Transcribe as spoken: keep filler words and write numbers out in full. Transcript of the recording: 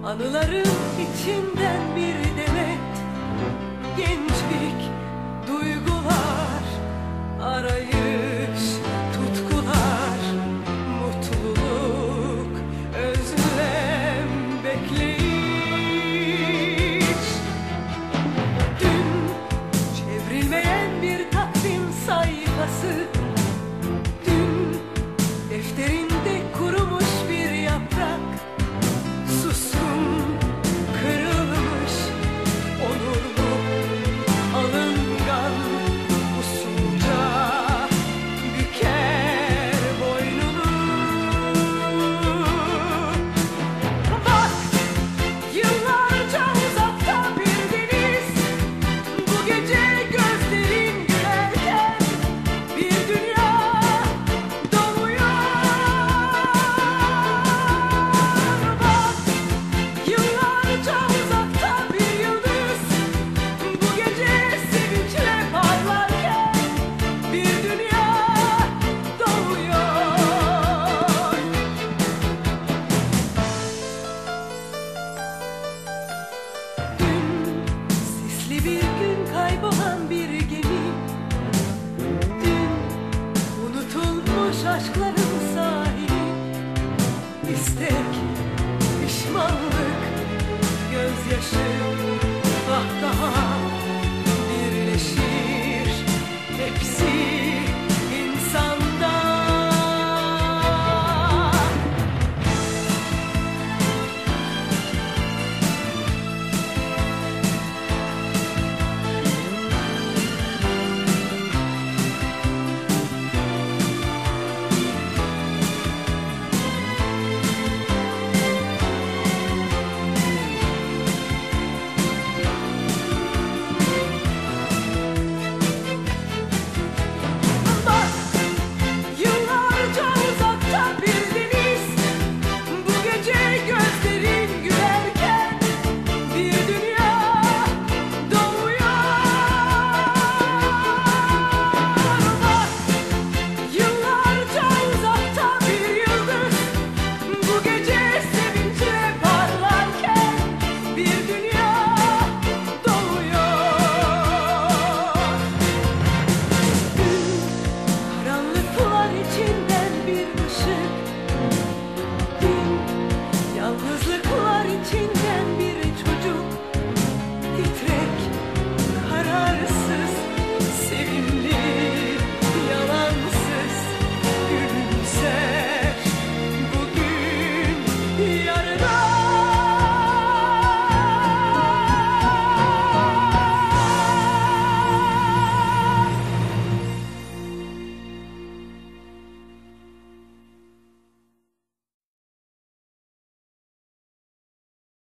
Anıların içinden bir demet gençlik, duygular, arayış, tutkular, mutluluk, özlem, bekleyiş. Dün çevrilmeyen bir takvim sayfası, dün defterinde kurumuş bir yaprak, suskun, kırılmış, onurlu, alıngan, usulca büker boynunu. Bak, yıllarca uzakta bir deniz, bu gece gözlerin gülerken bir dünya doğuyor. Bak, yıllarca uzakta bir yıldız, bu gece sevinçle parlarken bir dünya doğuyor. Dün sisli bir gün kaybolan bir gemi, dün unutulmuş aşkların sahili, istek